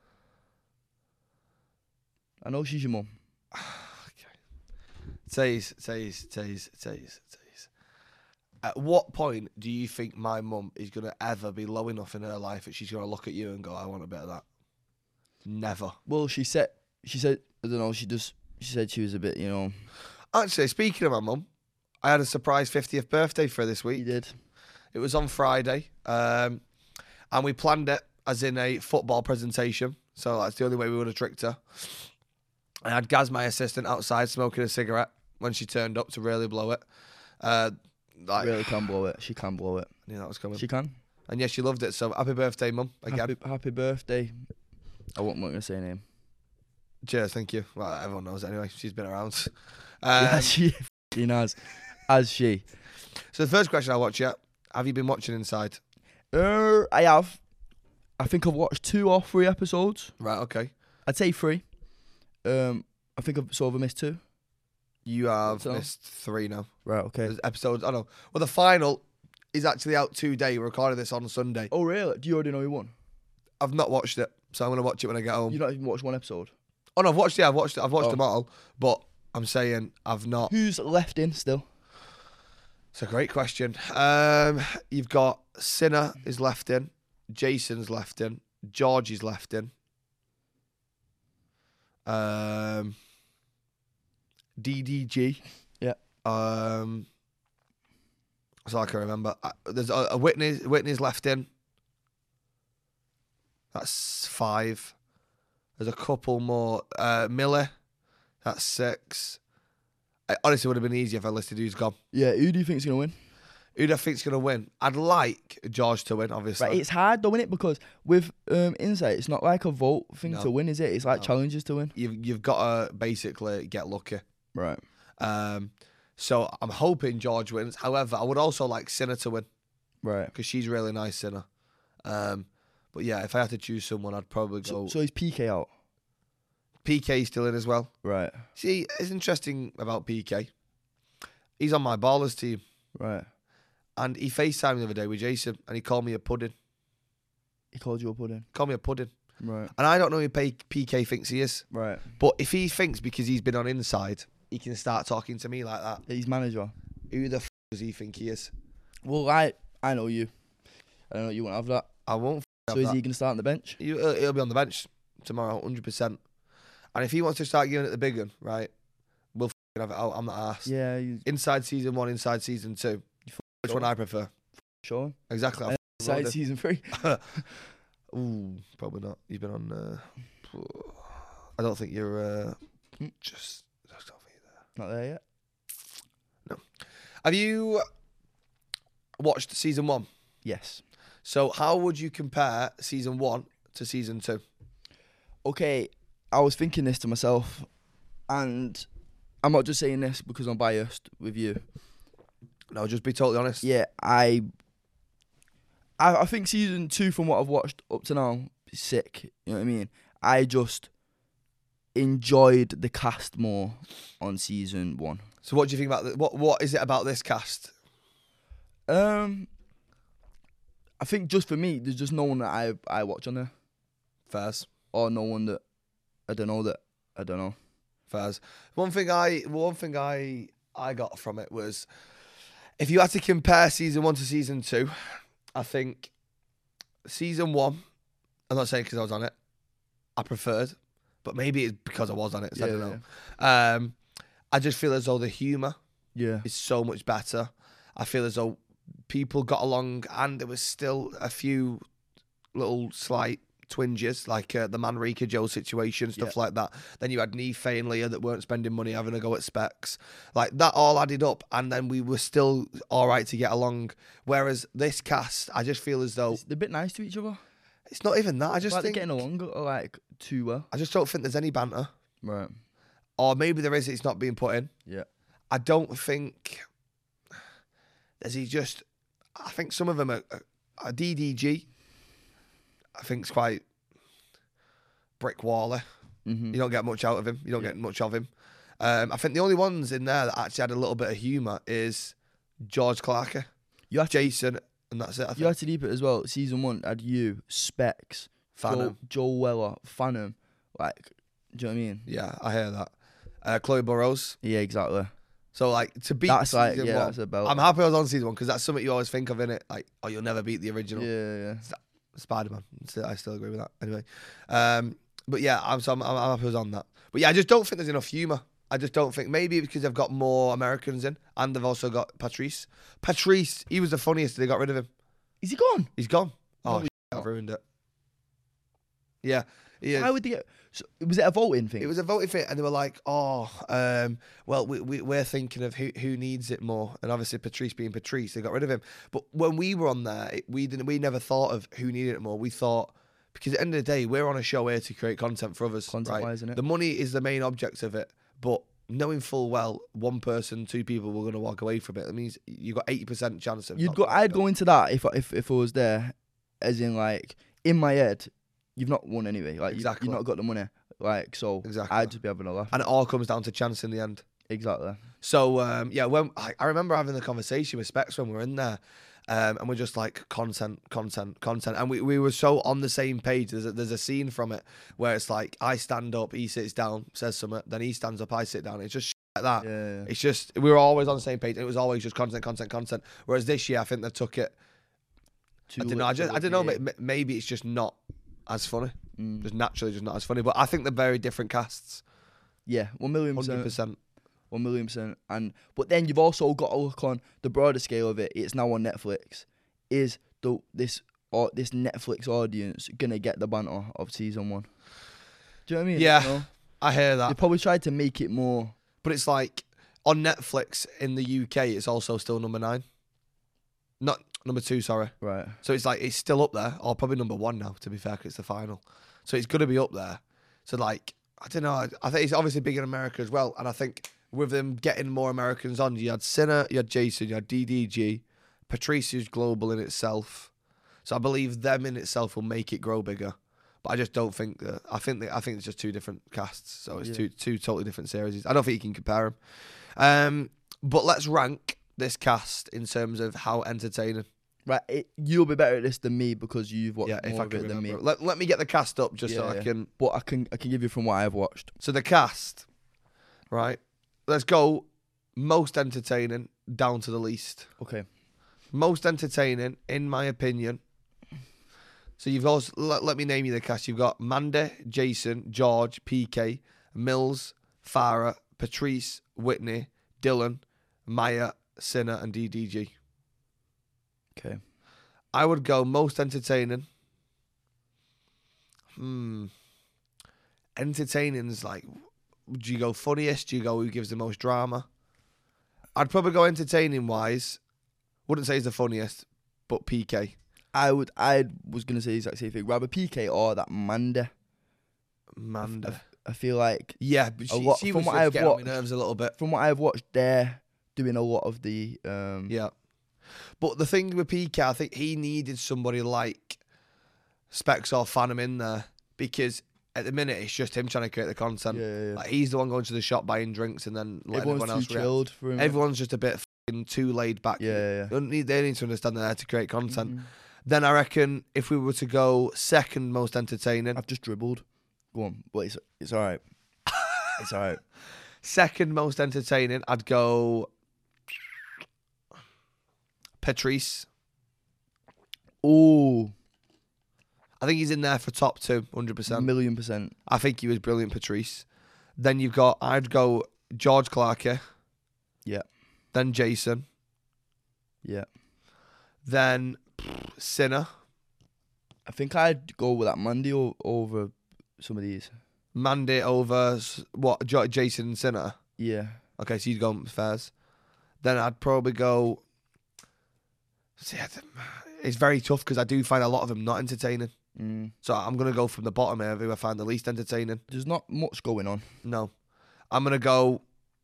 I know she's your mum. Taze, Taze, Taze, Taze, Taze. At what point do you think my mum is going to ever be low enough in her life that she's going to look at you and go, I want a bit of that? Never. Well, she said. She said. I don't know. She just. She said she was a bit. You know. Actually, speaking of my mum, I had a surprise fiftieth birthday for her this You week. did. It was on Friday, um, and we planned it as in a football presentation. So that's the only way we would have tricked her. I had Gaz, my assistant, outside smoking a cigarette when she turned up to really blow it. Uh, like, Really can blow it. She can blow it. I knew that was coming. She can. And yes, she loved it. So happy birthday, mum. Again. Happy, happy birthday. I wasn't going to say her name. Cheers, thank you. Well, everyone knows anyway. She's been around. Yeah, Um, she she has. As she. so the first question I watch yet, have you been watching Inside? Uh, I have. I think I've watched two or three episodes. Right, okay. I'd say three. Um, I think I've sort of missed two. You have So? missed three now. Right. Okay. There's episodes, I know. Well, the final is actually out today. We're recording this on Sunday. Oh really? Do you already know who won? I've not watched it, so I'm going to watch it when I get home. You not even watched one episode. Oh, no, I've watched it. I've watched it. I've watched Oh. them all, but I'm saying I've not. Who's left in still? It's a great question. Um, you've got Sinner is left in, Jason's left in, George is left in. Um, D D G. Yeah. Um, that's all I can remember. Uh, There's a, a Whitney. Whitney's left in. That's five. There's a couple more. Uh, Miller. That's six. I honestly would have been easier if I listed who's gone. Yeah. Who do you think's gonna win? Who do I think's gonna win? I'd like George to win, obviously. Right, it's hard though, innit? Because with um, Insight, it's not like a vote thing No. to win, is it? It's like No. challenges to win. You've you've got to basically get lucky. Right. Um, so I'm hoping George wins. However, I would also like Sinner to win Right. because she's really nice, Sinner. Um, but yeah, if I had to choose someone, I'd probably So, go. so is P K out? P K still in as well. Right. See, it's interesting about P K. He's on my ballers team, Right. and he FaceTimed the other day with Jason, and he called me a pudding. He called you a pudding. Called me a pudding, Right. and I don't know who P- PK thinks he is. Right. But if he thinks because he's been on Inside, he can start talking to me like that. He's manager. Who the f does he think he is? Well, I I know you. I don't know you won't have that. I won't. F- So have is that. he going to start on the bench? He- He'll, he'll be on the bench tomorrow, one hundred percent. And if he wants to start giving it the big one, right, we'll f- have it out. I'm not arsed. Yeah, you Inside season one, inside season two. Which one I prefer? sure. Exactly. I Uh, f- will Side do. season three. Ooh, probably not. You've been on. Uh, I don't think you're. Uh, Hmm. just, just don't think you're there. Not there yet. Have you watched season one? Yes. So how would you compare season one to season two? Okay, I was thinking this to myself, and I'm not just saying this because I'm biased with you. No, just be totally honest. Yeah, I, I, I think season two, from what I've watched up to now, is sick. You know what I mean? I just enjoyed the cast more on season one. So what do you think about the, what? What is it about this cast? Um, I think just for me, there's just no one that I I watch on there, Fairs, or no one that I don't know that I don't know. fairs. One thing I, one thing I, I got from it was, if you had to compare season one to season two, I think season one. I'm not saying because I was on it. I preferred, but maybe it's because I was on it. So I Yeah, don't know. Um, I just feel as though the humour Yeah, is so much better. I feel as though people got along, and there was still a few little slight twinges, like uh, the Manrika Joe situation, stuff Yeah. like that. Then you had Nefe and Leah that weren't spending money having a go at Specs. Like, that all added up, and then we were still all right to get along. Whereas this cast, I just feel as though they're a bit nice to each other. it's not even that. I just Like they're think getting along uh, like too well. I just don't think there's any banter, Right. or maybe there is. It's not being put in. Yeah. I don't think there's he just. I think some of them are, are D D G. I think it's quite brick wally. Mm-hmm. You don't get much out of him. You don't Yeah. get much of him. Um, I think the only ones in there that actually had a little bit of humour is George Clarke, You have to, Jason, and that's it. I you think. have to deep it as well. Season one had you, Specs, Joe, Phantom. Joe Weller, Phantom. Like, do you know what I mean? Yeah, I hear that. Uh, Chloe Burrows. Yeah, exactly. So like to beat That's like season yeah, one, that's a belt. I'm happy I was on season one because that's something you always think of in it. Like, oh, you'll never beat the original. Yeah, yeah. Spider Man. I still agree with that. Anyway, um, but yeah, I'm, so I'm, I'm happy I was on that. But yeah, I just don't think there's enough humour. I just don't think. Maybe because they've got more Americans in, and they've also got Patrice. Patrice, he was the funniest. They got rid of him. Is he gone? He's gone. No, Oh, he's shit, I've ruined it. Yeah, yeah. Why would they get? So, was it a voting thing? It was a voting thing, and they were like, "Oh, um, well, we, we we're thinking of who who needs it more." And obviously, Patrice being Patrice, they got rid of him. But when we were on there, it, we didn't. We never thought of who needed it more. We thought because at the end of the day, we're on a show here to create content for others. Content-wise, right? innit? The money is the main object of it, but knowing full well one person, two people were going to walk away from it. That means you got eighty percent chance of. You'd not go. getting I'd it. go into that if I- if if I was there, as in like in my head, you've not won anyway. Like you- Exactly. you've not got the money. Like so, Exactly. I'd just be having a laugh. and it all comes down to chance in the end. Exactly. So um, yeah, when I, I remember having the conversation with Specs when we were in there, um, and we're just like content, content, content, and we, we were so on the same page. There's a, there's a scene from it where it's like I stand up, he sits down, says something, then he stands up, I sit down. It's just shit like that. Yeah. yeah. It's just we were always on the same page. It was always just content, content, content. Whereas this year, I think they took it. Too I don't know. I little, just I don't know. yeah. ma- Maybe it's just not as funny. Mm. Just naturally, just not as funny. But I think they're very different casts. Yeah, one million Hundred percent. percent. One million percent. And but then you've also got to look on the broader scale of it. It's now on Netflix. Is the this or this Netflix audience gonna get the banter of season one? Do you know what I mean? Yeah. You know? I hear They that. probably tried to make it more. But it's like on Netflix in the U K, it's also still number nine. Not number two, sorry. Right. So it's like it's still up there, or probably number one now. To be fair, 'cause it's the final, so it's going to be up there. So like, I don't know. I, I think it's obviously big in America as well, and I think with them getting more Americans on, you had Sinner, you had Jason, you had D D G, Patrice, who's global in itself. So I believe them in itself will make it grow bigger. But I just don't think that. I think that, I think it's just two different casts. So it's Yeah. two two totally different series. I don't think you can compare them. Um, but let's rank this cast in terms of how entertaining. Right. It, you'll be better at this than me because you've watched Yeah, if more I of can it than remember. me. Let, let me get the cast up just so Yeah, I yeah. can. But I can I can give you from what I've watched. So the cast, right? Let's go most entertaining down to the least. Okay. Most entertaining, in my opinion. So you've also, let, let me name you the cast. You've got Mandy, Jason, George, P K, Mills, Farah, Patrice, Whitney, Dylan, Maya, Sinner, and D D G. Okay. I would go most entertaining. Hmm. Entertaining is like, do you go funniest? Do you go who gives the most drama? I'd probably go entertaining wise. Wouldn't say he's the funniest, but P K. I would. I was gonna say the exact same thing. Rather P K or that Mandy. Mandy. I feel like Yeah, but A she, lot- she from was what just I've getting on my watched- nerves a little bit. from what I've watched, they're doing a lot of the. Um, Yeah. But the thing with P K, I think he needed somebody like Specs or Phantom in there because at the minute it's just him trying to create the content. Yeah, yeah, yeah. Like he's the one going to the shop buying drinks and then letting Everyone's everyone too else react. chilled for him. Everyone's just a bit fucking too laid back. Yeah, yeah, yeah. They, don't need, they need to understand they're there to create content. Mhm. Then I reckon if we were to go second most entertaining, I've just dribbled. Go on, but it's it's all right. It's all right. second most entertaining, I'd go Patrice. Oh, I think he's in there for top two, one hundred a percent. million percent. I think he was brilliant, Patrice. Then you've got, I'd go George Clarke. Yeah. Then Jason. Yeah. Then Sinner. I think I'd go with that Mandy o- over some of these. Mandy over, s- what, Jo- Jason and Sinner? Yeah. Okay, so you'd go Fairs. Then I'd probably go. See, I don't- it's very tough because I do find a lot of them not entertaining. Mm. So I'm going to go from the bottom here, who I find the least entertaining. There's not much going on. No. I'm going to go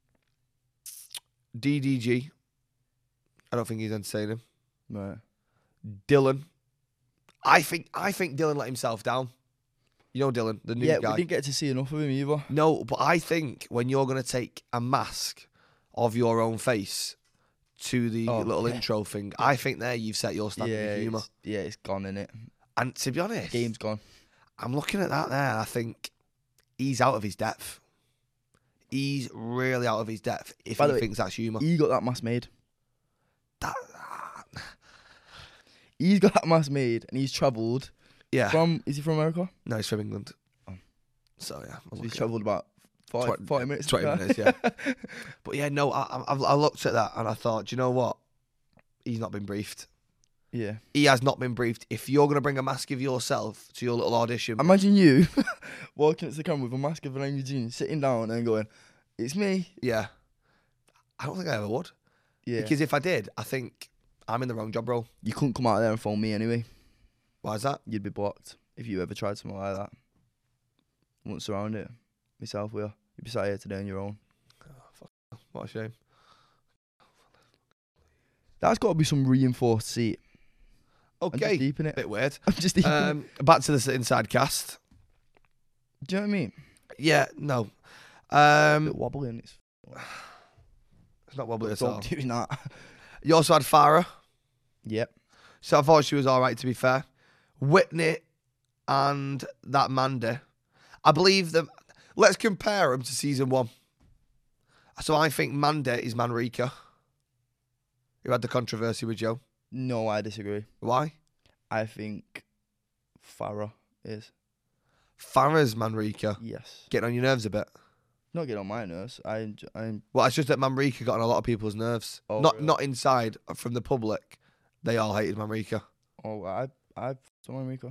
D D G. I don't think he's entertaining. Right. Dylan. I think I think Dylan let himself down. You know Dylan, the new Yeah, guy. we didn't get to see enough of him either. No, but I think when you're going to take a mask of your own face to the Oh, little yeah. intro thing, I think there you've set your standard Yeah, of humour. it's, yeah, it's gone, innit? And to be honest, Game's gone. I'm looking at that there. I think he's out of his depth. He's really out of his depth if By he the way, thinks that's humour. He got that mask made. That, He's got that mask made, and he's travelled yeah. from. Is he from America? no, he's from England. Oh. So yeah, I'm So he's looking at- travelled about forty, Twen- forty minutes. twenty minutes, yeah. But yeah, no, I, I, I looked at that and I thought, do you know what? He's not been briefed. Yeah. He has not been briefed. If you're going to bring a mask of yourself to your little audition, Imagine you walking up to the camera with a mask of an jeans, sitting down and going, "It's me." yeah, I don't think I ever would. Yeah. Because if I did, I think I'm in the wrong job role. You couldn't come out there and phone me anyway. Why is that? You'd be blocked if you ever tried something like that. I wouldn't surround it. Myself, will. You'd be sat here today on your own. What a shame. That's got to be some reinforced seat. I'm just Okay, deep in it. bit weird. I'm just deep in it. Um, back to the inside cast. Do you know what I mean? Yeah, no. A Um, bit wobbling. It's it's not wobbly at all. don't do that. You also had Farah. Yep. So I thought she was all right, to be fair. Whitney and that Mandy. I believe them. Let's compare them to season one. So I think Mandy is Manrika, who had the controversy with Joe. No, I disagree. Why? I think Farah is. Farah's Manrika. Yes. Getting on your nerves a bit. Not getting on my nerves. I enjoy, I'm. Well, it's just that Manrika got on a lot of people's nerves. Oh, not really? not inside, from the public. They all hated Manrika. Oh, I. I. Someone Rico.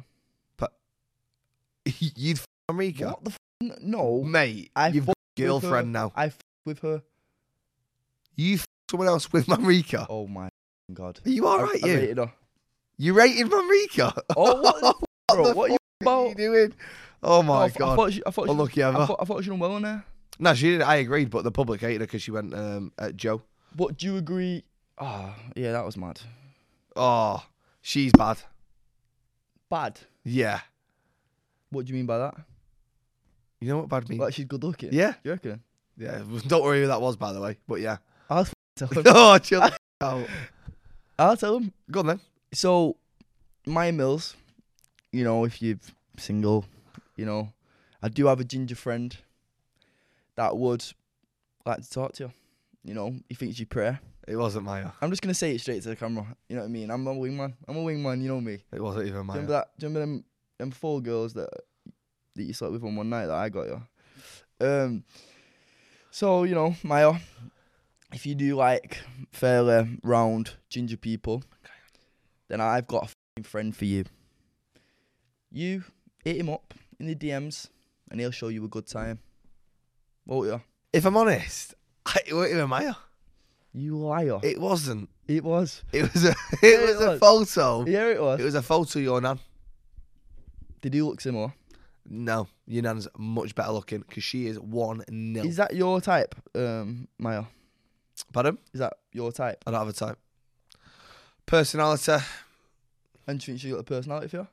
You'd f Manrika? What the? F- n- no. Mate, I you've fuck got a girlfriend now. I f- with her. You f someone else with Manrika? Oh my God. Are you all right, I, I you? rated her. You rated Mamrika? Oh, what the f- bro? the What are you fuck are about? you doing? Oh No, my I, th- I god. thought she, I thought she, Unlucky I ever. thought, I thought she done well on there. No, she didn't. I agreed, but the public hated her because she went um, at Joe. But do you agree? Ah, yeah, that was mad. Oh, she's bad. Bad. Yeah. What do you mean by that? You know what bad means? Like she's good looking. Yeah. You reckon? Yeah. Don't worry who that was, by the way. But yeah. I'll f- tell him. Oh, chill the f- out. I'll tell him. Go on then. So, Maya Mills, you know, if you're single, you know, I do have a ginger friend that would like to talk to you. You know, he thinks you pray. It wasn't Maya. I'm just gonna say it straight to the camera. You know what I mean? I'm a wingman. I'm a wingman. You know me. It wasn't even Do you Maya. remember that? Do you remember them, them four girls that that you slept with on one night that I got you? Um. So you know, Maya, if you do like fairly round ginger people, then I've got a f***ing friend for you. You hit him up in the D Ms, and he'll show you a good time. Won't you? If I'm honest, it wasn't even Maya. You liar! It, It wasn't. was. It was a. It Yeah, was it a was. photo. Yeah, it was. It was a photo of your nan. Did you look similar? No, your nan's much better looking because she is one nil. Is that your type, um, Maya? Pardon? Is that your type? I don't have a type. Personality. And do you think she got the personality for you?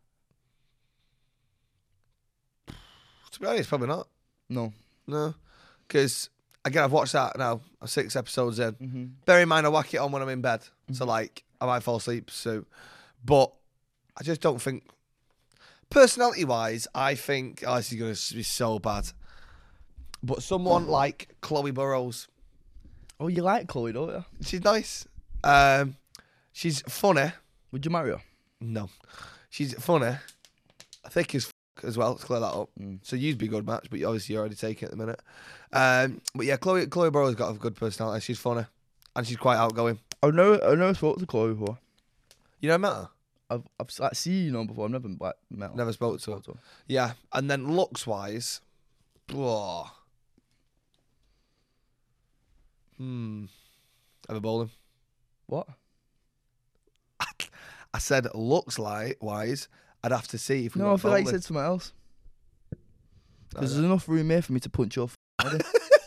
To be honest, probably not. No. No, because again, I've watched that now. I'm six episodes in. Mm-hmm. Bear in mind, I whack it on when I'm in bed, so like I might fall asleep. So, but I just don't think. Personality-wise, I think oh, this is going to be so bad. But someone like Chloe Burrows, Oh, you like Chloe, don't you? she's nice. Um, she's funny. Would you marry her? No, she's funny. Thick as f- as well. Let's clear that up. Mm. So you'd be a good match, but you obviously you're already taking it at the minute. Um, but yeah, Chloe Chloe Burrow's got a good personality. She's funny, and she's quite outgoing. I've never, I've never spoke to Chloe before. You know, met her? I've, I've like, seen you know before. I've never like met her. Never spoke to her. Spoke to her. Yeah, and then looks wise, whoa. Hmm. Ever bowling? What? I said looks like wise. I'd have to see if we No, I went feel like you bowling. said something else. I Because don't there's enough room here for me to punch your. F-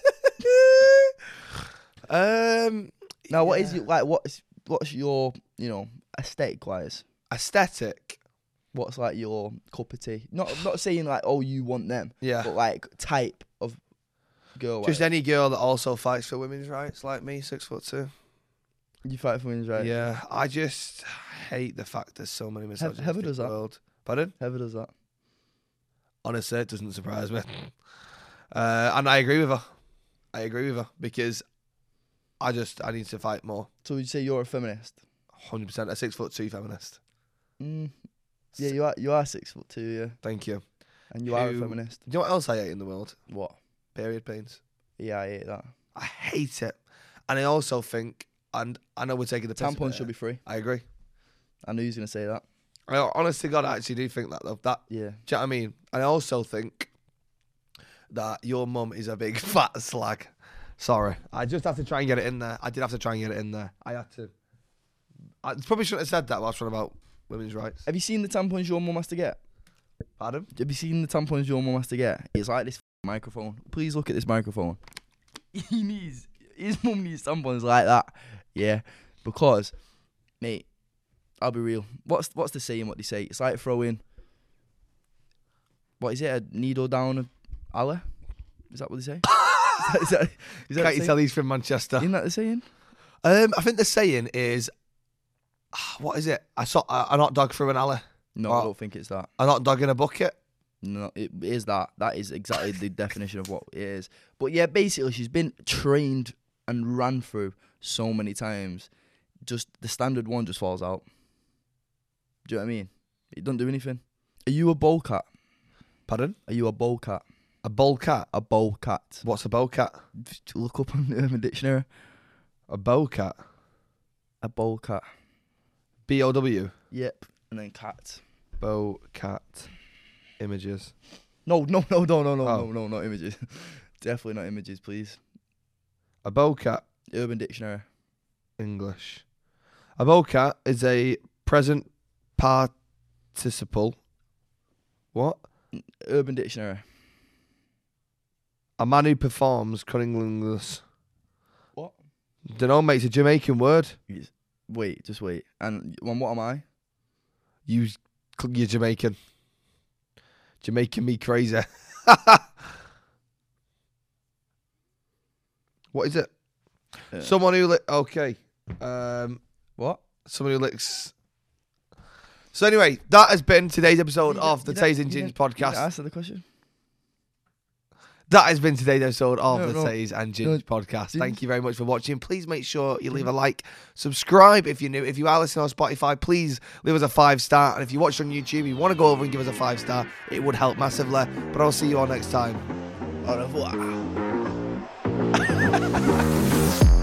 um. now, what is yeah. it like? What's what's your you know aesthetic wise? Aesthetic? What's like your cup of tea? Not not saying like oh you want them, Yeah. but like type of girl. Just like, any girl that also fights for women's rights, like me, six foot two. you fight for women's rights. Yeah, I just hate the fact there's so many misogynists Heather in does the that. world. Pardon? Heather does that. Honestly, it doesn't surprise me. Uh, and I agree with her. I agree with her because I just I need to fight more. So would you say you're a feminist? one hundred percent a six foot two feminist. Mm. Yeah, you are. You are six foot two. Yeah, Thank you. and you are a Who- feminist. Do you know what else I hate in the world? What? Period pains. Yeah, I hate that. I hate it. And I also think, and I know we're taking the piss a Tampons bit should be here. free. I agree. I knew he was gonna say that. I honest to God, I actually do think that though. That Yeah. Do you know what I mean? And I also think that your mum is a big fat slag. Sorry. I just have to try and get it in there. I did have to try and get it in there. I had to. I probably shouldn't have said that whilst on about women's rights. Have you seen the tampons your mum has to get? Pardon? Have you seen the tampons your mum has to get? It's like this f- microphone. Please look at this microphone. He needs his mum needs tampons like that. Yeah, because, mate, I'll be real. What's what's the saying? What they say? It's like throwing. What is it? A needle down a alley? Is that what they say? is that, is that, is that Can't you the tell saying? he's from Manchester? Isn't that the saying? Um, I think the saying is, ah, what is it? I saw a, a hot dog through an alley. No, What? I don't think it's that. A hot dog in a bucket. No, it is that. That is exactly the definition of what it is. But yeah, basically, she's been trained and ran through so many times. Just the standard one just falls out. Do you know what I mean? It doesn't do anything. Are you a bowl cat? Pardon? Are you a bowl cat? A bowl cat. A bowl cat. What's a bowl cat? Just look up on the Urban Dictionary. A bow cat. A bowl cat. B O W. Yep. And then cat. Bow cat. Images. No, no, no, no, no, no, Oh. no, no, not images. Definitely not images, please. A bow cat. Urban Dictionary. English. A vocab is a present participle. What? Urban Dictionary. A man who performs cunnilingus. What? Dunno, mate. It's a Jamaican word. Yes. Wait, just wait. And and what am I? You, you're Jamaican. Jamaican me crazy. What is it? Uh, Someone who li- okay. Um, what? someone who licks. So anyway, that has been today's episode You of don't- the you Tays don't- and you Ginge don't- you podcast. didn't answer the question. That has been today's episode of No, the no. Tays and Ginge No, podcast. didn't- Thank you very much for watching. Please make sure you leave a like, subscribe if you're new. If you are listening on Spotify, please leave us a five star. And if you watch on YouTube, you want to go over and give us a five star, it would help massively. But I'll see you all next time. Au revoir.